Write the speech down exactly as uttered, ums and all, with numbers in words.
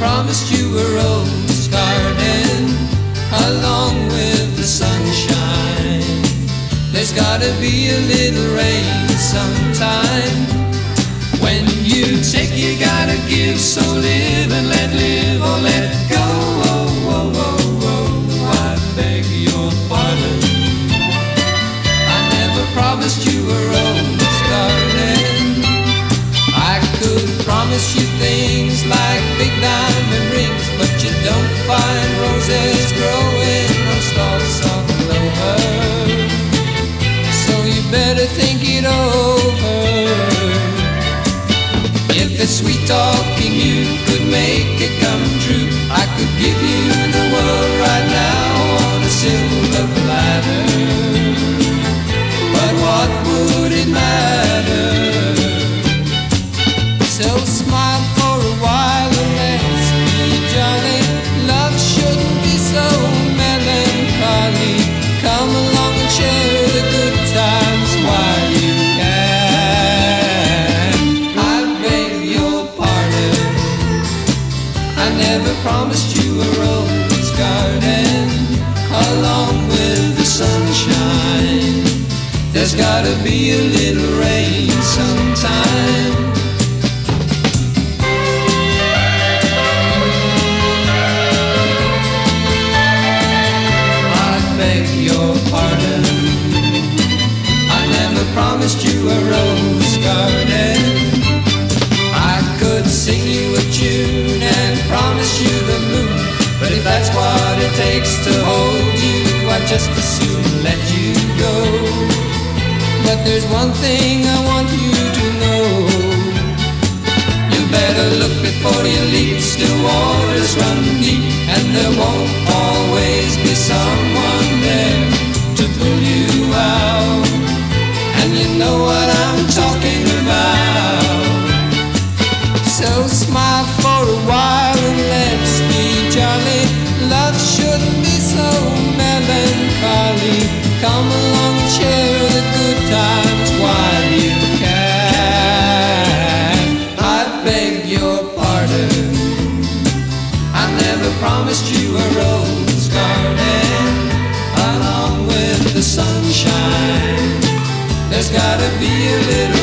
promised you a rose garden along with the sunshine. There's gotta be a little rain sometime. When you take, you gotta give. So live and let live or let go. Oh, oh, oh, oh, I beg your pardon. I never promised you a rose garden. I could promise you things like big diamond rings, but you don't find roses growing on stalks of clover. So you better think it over. If it's sweet talking you could make it come true, I could give you the world right now on a silver platter. But what would it matter? So smile for a while and let's be jolly. Love shouldn't be so melancholy. Come along and share the good times while you can. I beg your pardon. I never promised you a rose garden along with the sunshine. There's gotta be a little rain sometime. Promised you a rose garden. I could sing you a tune and promise you the moon, but if that's what it takes to hold you, I'd just as soon let you go. But there's one thing I want you to know. You better look before you leap. Still waters run deep, and there won't always be someone there to pull you out. And you know what I'm talking about. So smile for a while and let's be jolly. Love shouldn't be so melancholy. Come along and share the good times while you can. I beg your pardon. I never promised you a rose garden along with the sunshine. There's gotta be a little